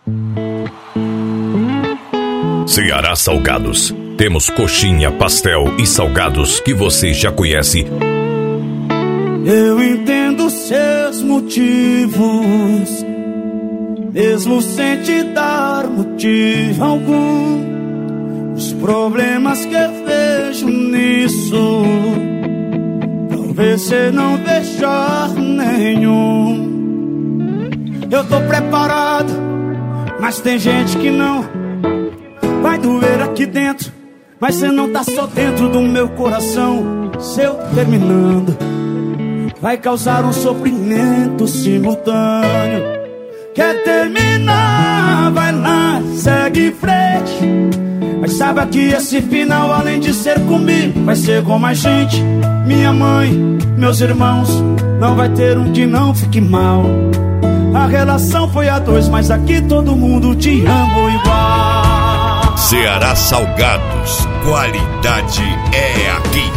Ceará Salgados. Temos coxinha, pastel e salgados que você já conhece. Eu entendo seus motivos, mesmo sem te dar motivo algum. Os problemas que eu vejo nisso, talvez você não veja nenhum. Eu tô preparado, mas tem gente que não. Vai doer aqui dentro, mas você não tá só dentro do meu coração. Se eu terminando, vai causar um sofrimento simultâneo. Quer terminar? Vai lá, segue em frente. Mas saiba que esse final, além de ser comigo, vai ser com mais gente. Minha mãe, meus irmãos, não vai ter um que não fique mal. A relação foi a dois, mas aqui todo mundo te ama igual. Ceará Salgados, qualidade é aqui.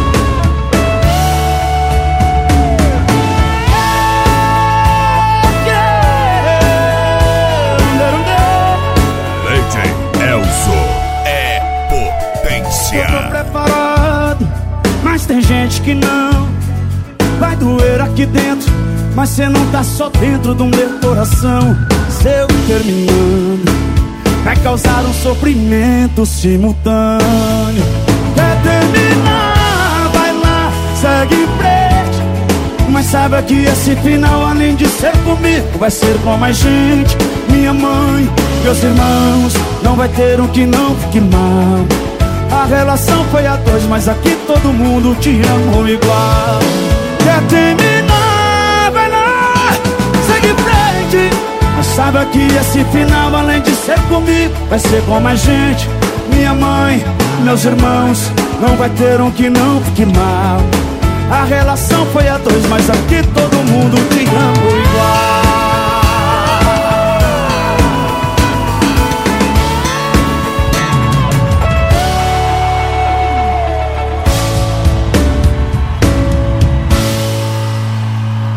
Lady Elzo é potência. Eu tô preparado, mas tem gente que não. Vai doer aqui dentro, mas cê não tá só dentro do meu coração. Se eu terminando, vai causar um sofrimento simultâneo. Quer terminar? Vai lá, segue em frente. Mas saiba que esse final, além de ser comigo, vai ser com mais gente. Minha mãe, meus irmãos, não vai ter um que não fique mal. A relação foi a dois, mas aqui todo mundo te ama igual. Quer terminar? Vai lá, segue em frente. Mas saiba que esse final, além de ser comigo, vai ser com mais gente. Minha mãe, meus irmãos, não vai ter um que não fique mal. A relação foi a dois, mas aqui todo mundo te ama igual.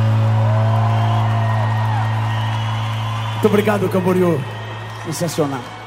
Muito obrigado, Camboriú. Sensacional.